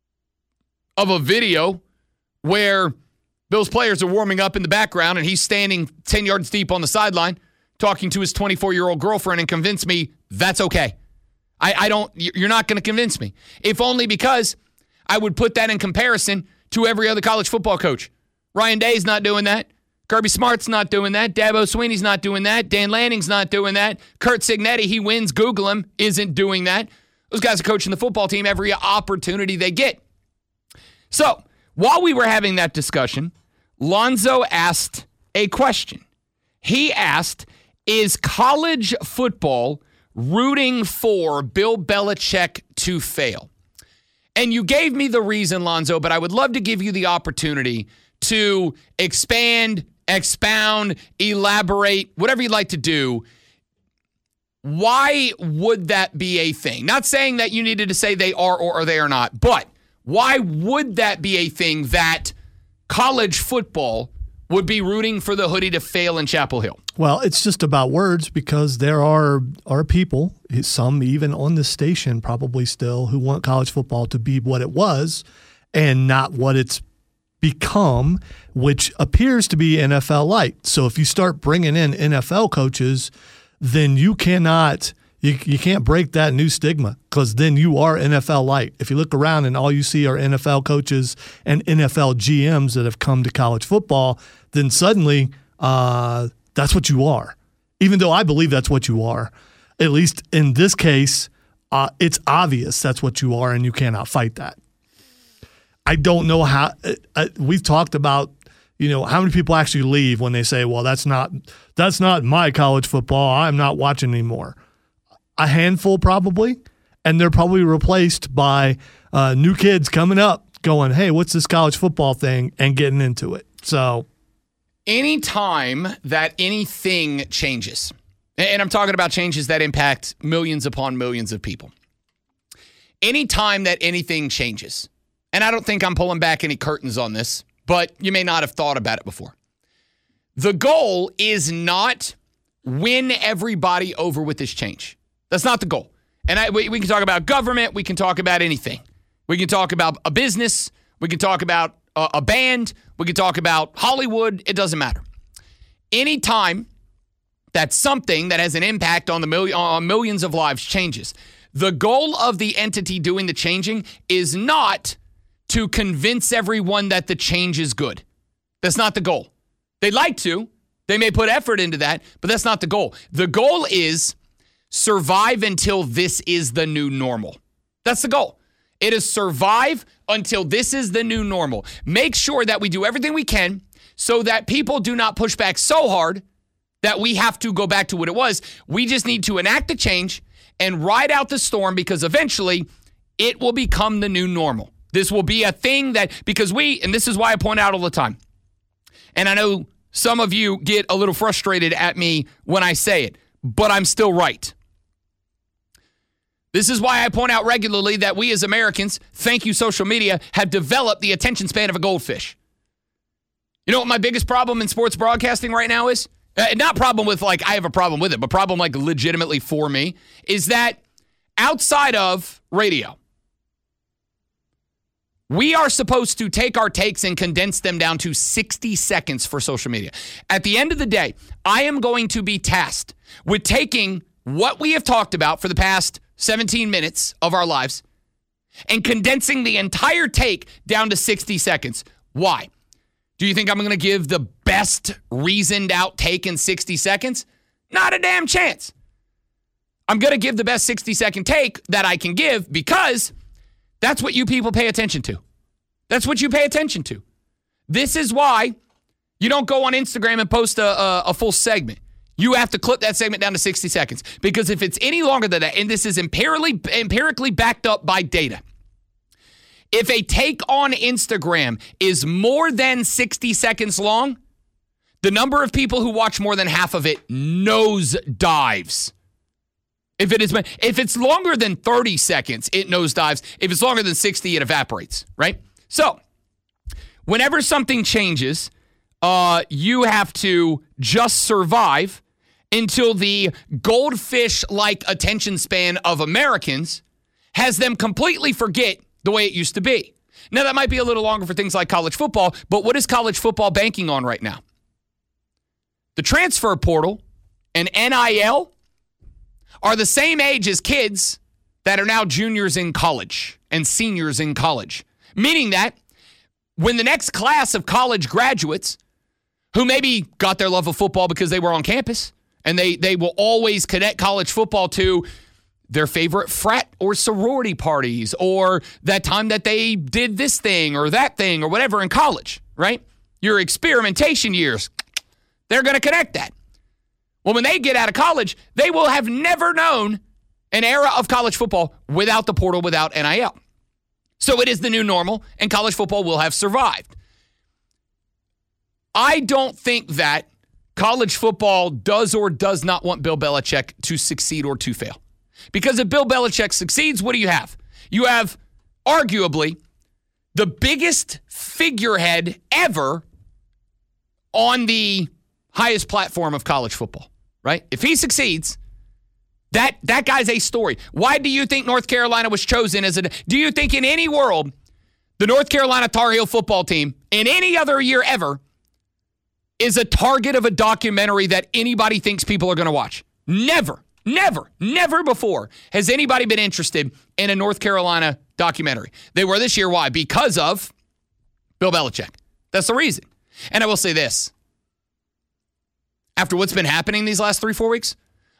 of a video where Bill's players are warming up in the background and he's standing 10 yards deep on the sideline talking to his 24-year-old girlfriend and convince me that's okay. You're not going to convince me. If only because I would put that in comparison to every other college football coach. Ryan Day's not doing that. Kirby Smart's not doing that. Dabo Swinney's not doing that. Dan Lanning's not doing that. Curt Cignetti, he wins, Google him, isn't doing that. Those guys are coaching the football team every opportunity they get. So, while we were having that discussion, Lonzo asked a question. He asked, is college football rooting for Bill Belichick to fail? And you gave me the reason, Lonzo, but I would love to give you the opportunity to expand, expound, elaborate, whatever you'd like to do. Why would that be a thing? Not saying that you needed to say they are or they are not, but why would that be a thing that college football would be rooting for the hoodie to fail in Chapel Hill? Well, it's just about words, because there are people, some even on this station probably still, who want college football to be what it was and not what it's become, which appears to be NFL light. So if you start bringing in NFL coaches, then you can't break that new stigma, because then you are NFL light. If you look around and all you see are NFL coaches and NFL GMs that have come to college football, then suddenly that's what you are. Even though I believe that's what you are, at least in this case, it's obvious that's what you are, and you cannot fight that. I don't know how we've talked about, how many people actually leave when they say, well, that's not my college football. I'm not watching anymore. A handful probably, and they're probably replaced by new kids coming up going, hey, what's this college football thing, and getting into it. So anytime that anything changes, and I'm talking about changes that impact millions upon millions of people, anytime that anything changes, and I don't think I'm pulling back any curtains on this, but you may not have thought about it before. The goal is not win everybody over with this change. That's not the goal. And we can talk about government. We can talk about anything. We can talk about a business. We can talk about a band. We can talk about Hollywood. It doesn't matter. Anytime that something that has an impact on on millions of lives changes, the goal of the entity doing the changing is not to convince everyone that the change is good. That's not the goal. They'd like to. They may put effort into that, but that's not the goal. The goal is survive until this is the new normal. That's the goal. It is survive until this is the new normal. Make sure that we do everything we can so that people do not push back so hard that we have to go back to what it was. We just need to enact the change and ride out the storm, because eventually it will become the new normal. This will be a thing that, because and this is why I point out all the time, and I know some of you get a little frustrated at me when I say it, but I'm still right. This is why I point out regularly that we as Americans, thank you social media, have developed the attention span of a goldfish. You know what my biggest problem in sports broadcasting right now is? Not problem with I have a problem with it, but problem legitimately for me is that outside of radio, we are supposed to take our takes and condense them down to 60 seconds for social media. At the end of the day, I am going to be tasked with taking what we have talked about for the past 17 minutes of our lives and condensing the entire take down to 60 seconds. Why? Do you think I'm going to give the best reasoned out take in 60 seconds? Not a damn chance. I'm going to give the best 60-second take that I can give because that's what you people pay attention to. That's what you pay attention to. This is why you don't go on Instagram and post a full segment. You have to clip that segment down to 60 seconds. Because if it's any longer than that, and this is empirically backed up by data, if a take on Instagram is more than 60 seconds long, the number of people who watch more than half of it nosedives. If it's longer than 30 seconds, it nosedives. If it's longer than 60, it evaporates, right? So, whenever something changes, you have to just survive until the goldfish-like attention span of Americans has them completely forget the way it used to be. Now, that might be a little longer for things like college football, but what is college football banking on right now? The transfer portal and NIL are the same age as kids that are now juniors in college and seniors in college. Meaning that when the next class of college graduates who maybe got their love of football because they were on campus and they will always connect college football to their favorite frat or sorority parties or that time that they did this thing or that thing or whatever in college, right? Your experimentation years, they're going to connect that. Well, when they get out of college, they will have never known an era of college football without the portal, without NIL. So it is the new normal, and college football will have survived. I don't think that college football does or does not want Bill Belichick to succeed or to fail. Because if Bill Belichick succeeds, what do you have? You have arguably the biggest figurehead ever on the highest platform of college football, right? If he succeeds, that guy's a story. Why do you think North Carolina was chosen do you think in any world, the North Carolina Tar Heel football team, in any other year ever, is a target of a documentary that anybody thinks people are going to watch? Never before has anybody been interested in a North Carolina documentary. They were this year. Why? Because of Bill Belichick. That's the reason. And I will say this. After what's been happening these last 3-4 weeks,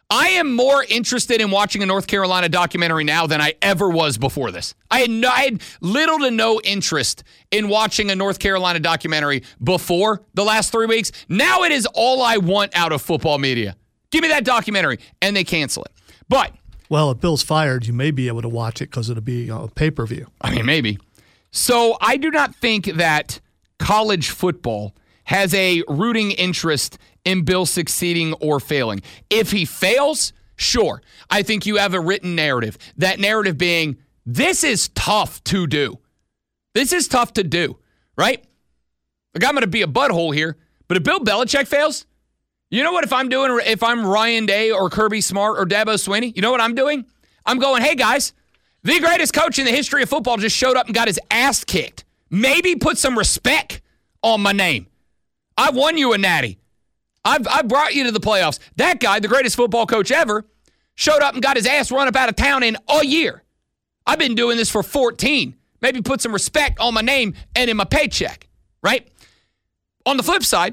I am more interested in watching a North Carolina documentary now than I ever was before this. I had little to no interest in watching a North Carolina documentary before the last 3 weeks. Now it is all I want out of football media. Give me that documentary, and they cancel it. But well, if Bill's fired, you may be able to watch it because it'll be a pay-per-view. I mean, maybe. So I do not think that college football has a rooting interest in Bill succeeding or failing. If he fails, sure. I think you have a written narrative. That narrative being, this is tough to do. This is tough to do, right? Like, I'm going to be a butthole here, but if Bill Belichick fails, you know what if I'm Ryan Day or Kirby Smart or Dabo Swinney, you know what I'm doing? I'm going, hey, guys, the greatest coach in the history of football just showed up and got his ass kicked. Maybe put some respect on my name. I've won you a natty. I've brought you to the playoffs. That guy, the greatest football coach ever, showed up and got his ass run up out of town in a year. I've been doing this for 14. Maybe put some respect on my name and in my paycheck, right? On the flip side,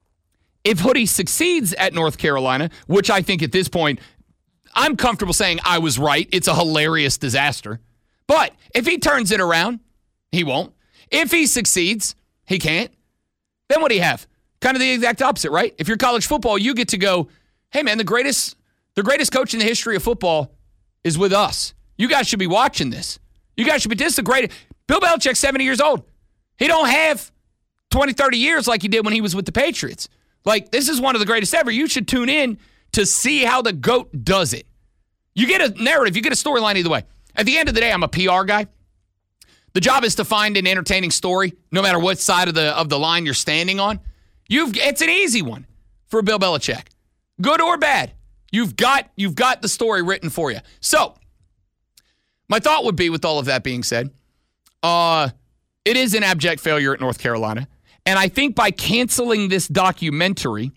if Hoodie succeeds at North Carolina, which I think at this point, I'm comfortable saying I was right. It's a hilarious disaster. But if he turns it around, he won't. If he succeeds, he can't. Then what do you have? Kind of the exact opposite, right? If you're college football, you get to go, hey, man, the greatest coach in the history of football is with us. You guys should be watching this. You guys should be, this is the greatest. Bill Belichick's 70 years old. He don't have 20, 30 years like he did when he was with the Patriots. Like, this is one of the greatest ever. You should tune in to see how the GOAT does it. You get a narrative. You get a storyline either way. At the end of the day, I'm a PR guy. The job is to find an entertaining story, no matter what side of the line you're standing on. It's an easy one for Bill Belichick. Good or bad. You've got the story written for you. So, my thought would be, with all of that being said, it is an abject failure at North Carolina. And I think by canceling this documentary,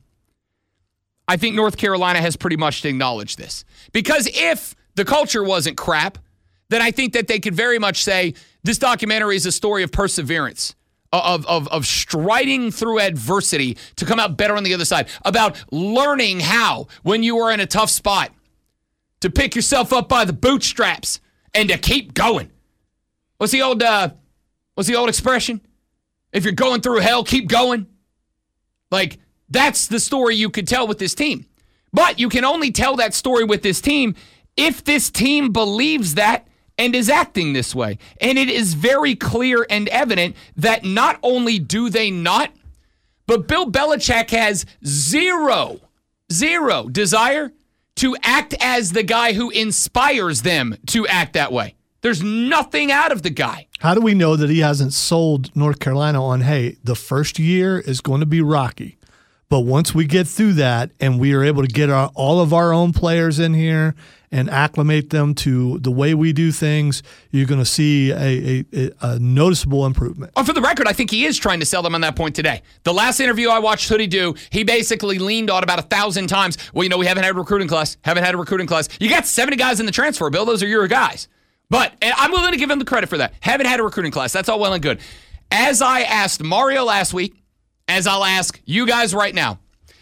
I think North Carolina has pretty much acknowledged this. Because if the culture wasn't crap, then I think that they could very much say, this documentary is a story of perseverance, of striding through adversity to come out better on the other side, about learning how, when you are in a tough spot, to pick yourself up by the bootstraps and to keep going. What's the old expression? If you're going through hell, keep going. Like, that's the story you could tell with this team. But you can only tell that story with this team if this team believes that and is acting this way. And it is very clear and evident that not only do they not, but Bill Belichick has zero desire to act as the guy who inspires them to act that way. There's nothing out of the guy. How do we know that he hasn't sold North Carolina on, hey, the first year is going to be rocky, but once we get through that and we are able to get all of our own players in here and acclimate them to the way we do things, you're going to see a noticeable improvement. Oh, for the record, I think he is trying to sell them on that point today. The last interview I watched Hoodie do, he basically leaned on about 1,000 times, well, we haven't had a recruiting class. You got 70 guys in the transfer, Bill. Those are your guys. But and I'm willing to give him the credit for that. Haven't had a recruiting class. That's all well and good. As I asked Mario last week, as I'll ask you guys right now,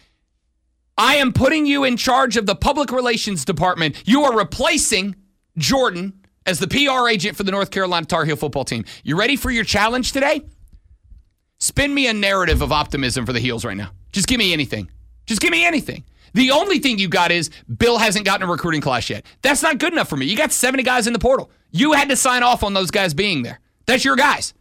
I am putting you in charge of the public relations department. You are replacing Jordan as the PR agent for the North Carolina Tar Heel football team. You ready for your challenge today? Spin me a narrative of optimism for the Heels right now. Just give me anything. Just give me anything. The only thing you got is Bill hasn't gotten a recruiting class yet. That's not good enough for me. You got 70 guys in the portal. You had to sign off on those guys being there. That's your guys.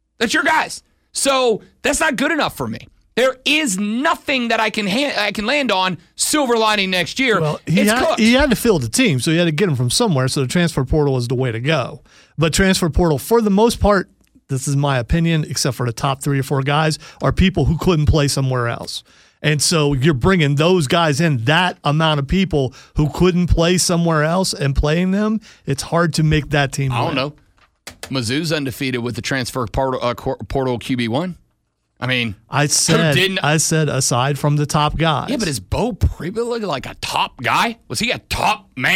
So that's not good enough for me. There is nothing that I can land on silver lining next year. Well, he had to fill the team, so he had to get them from somewhere, so the transfer portal is the way to go. But transfer portal, for the most part, this is my opinion, except for the top 3 or 4 guys, are people who couldn't play somewhere else. And so you're bringing those guys in, that amount of people who couldn't play somewhere else and playing them, it's hard to make that team win. I don't know. Mizzou's undefeated with the transfer portal QB1. I mean, I said aside from the top guys. Yeah, but is Bo Pribula like a top guy? Was he a top man?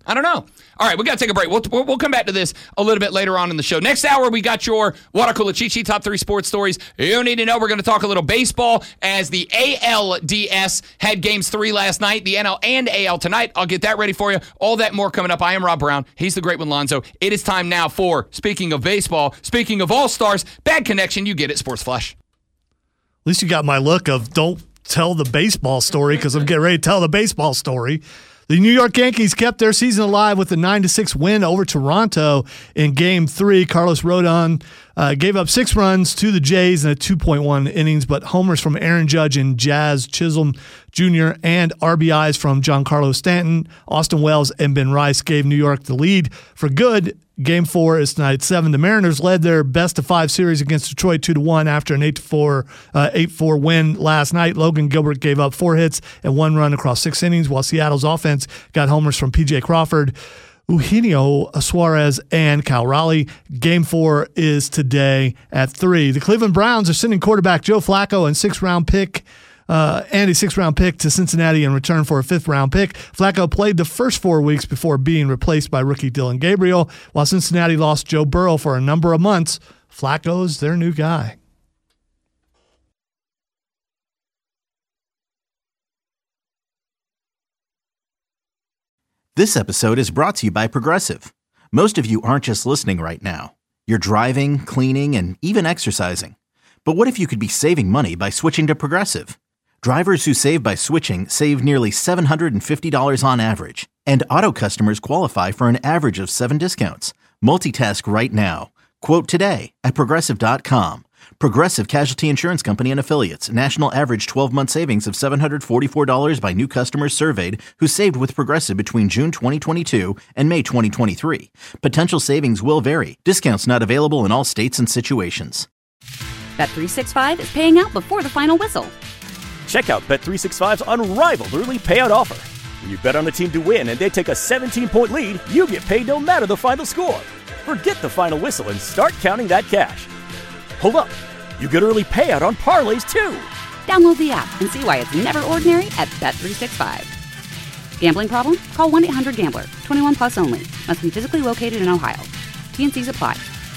I don't know. All right, we got to take a break. We'll come back to this a little bit later on in the show. Next hour, we got your Water-Cooler-Chichi top 3 sports stories you need to know. We're going to talk a little baseball as the ALDS had games 3 last night, the NL and AL tonight. I'll get that ready for you. All that more coming up. I am Rob Brown. He's the great one, Lonzo. It is time now for, speaking of baseball, speaking of all-stars, Bad Connection. You get it, Sports Flash. At least you got my look of don't tell the baseball story because I'm getting ready to tell the baseball story. The New York Yankees kept their season alive with a 9-6 win over Toronto in Game 3. Carlos Rodon gave up 6 runs to the Jays in a 2.1 innings, but homers from Aaron Judge and Jazz Chisholm Jr. and RBIs from Giancarlo Stanton, Austin Wells, and Ben Rice gave New York the lead for good. Game 4 is tonight at 7. The Mariners led their best-of-5 series against Detroit 2-1 after an 8-4 win last night. Logan Gilbert gave up 4 hits and 1 run across 6 innings, while Seattle's offense got homers from P.J. Crawford, Eugenio Suarez, and Cal Raleigh. Game 4 is today at 3. The Cleveland Browns are sending quarterback Joe Flacco and 6th-round pick and a 6th-round pick to Cincinnati in return for a 5th-round pick. Flacco played the first 4 weeks before being replaced by rookie Dylan Gabriel. While Cincinnati lost Joe Burrow for a number of months, Flacco's their new guy. This episode is brought to you by Progressive. Most of you aren't just listening right now. You're driving, cleaning, and even exercising. But what if you could be saving money by switching to Progressive? Drivers who save by switching save nearly $750 on average, and auto customers qualify for an average of 7 discounts. Multitask right now. Quote today at Progressive.com. Progressive Casualty Insurance Company and Affiliates. National average 12-month savings of $744 by new customers surveyed who saved with Progressive between June 2022 and May 2023. Potential savings will vary. Discounts not available in all states and situations. Bet365 is paying out before the final whistle. Check out Bet365's unrivaled early payout offer. When you bet on a team to win and they take a 17-point lead, you get paid no matter the final score. Forget the final whistle and start counting that cash. Hold up. You get early payout on parlays, too. Download the app and see why it's never ordinary at Bet365. Gambling problem? Call 1-800-GAMBLER. 21 plus only. Must be physically located in Ohio. T&Cs apply.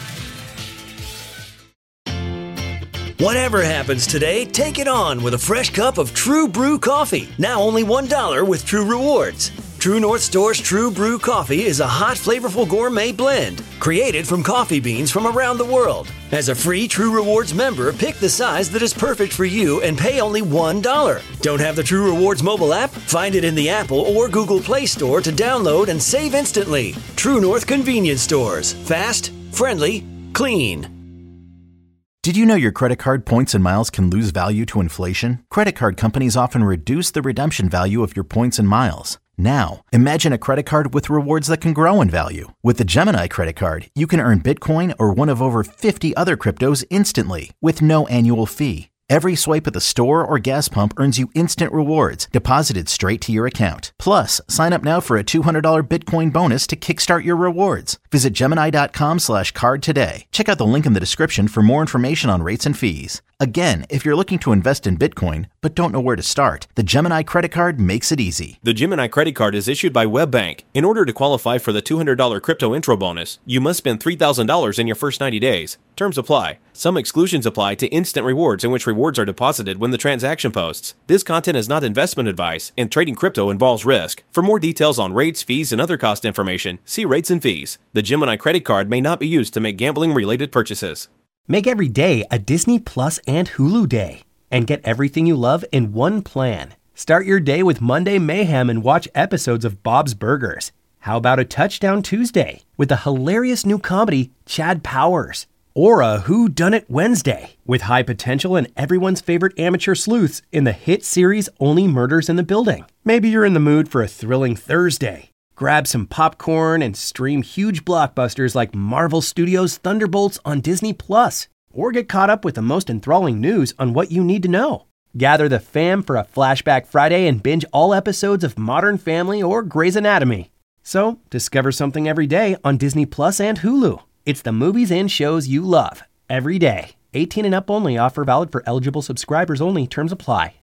Whatever happens today, take it on with a fresh cup of True Brew coffee. Now only $1 with True Rewards. True North Store's True Brew coffee is a hot, flavorful gourmet blend created from coffee beans from around the world. As a free True Rewards member, pick the size that is perfect for you and pay only $1. Don't have the True Rewards mobile app? Find it in the Apple or Google Play Store to download and save instantly. True North Convenience Stores. Fast, friendly, clean. Did you know your credit card points and miles can lose value to inflation? Credit card companies often reduce the redemption value of your points and miles. Now, imagine a credit card with rewards that can grow in value. With the Gemini credit card, you can earn Bitcoin or one of over 50 other cryptos instantly with no annual fee. Every swipe at the store or gas pump earns you instant rewards deposited straight to your account. Plus, sign up now for a $200 Bitcoin bonus to kickstart your rewards. Visit Gemini.com/card today. Check out the link in the description for more information on rates and fees. Again, if you're looking to invest in Bitcoin but don't know where to start, the Gemini credit card makes it easy. The Gemini credit card is issued by WebBank. In order to qualify for the $200 crypto intro bonus, you must spend $3,000 in your first 90 days. Terms apply. Some exclusions apply to instant rewards in which rewards are deposited when the transaction posts. This content is not investment advice, and trading crypto involves risk. For more details on rates, fees, and other cost information, see rates and fees. The Gemini credit card may not be used to make gambling-related purchases. Make every day a Disney Plus and Hulu day, and get everything you love in one plan. Start your day with Monday Mayhem and watch episodes of Bob's Burgers. How about a Touchdown Tuesday with the hilarious new comedy Chad Powers? Or a Whodunit Wednesday with high potential and everyone's favorite amateur sleuths in the hit series Only Murders in the Building. Maybe you're in the mood for a thrilling Thursday. Grab some popcorn and stream huge blockbusters like Marvel Studios' Thunderbolts on Disney+. Or get caught up with the most enthralling news on What You Need to Know. Gather the fam for a Flashback Friday and binge all episodes of Modern Family or Grey's Anatomy. So, discover something every day on Disney Plus and Hulu. It's the movies and shows you love, every day. 18 and up only. Offer valid for eligible subscribers only. Terms apply.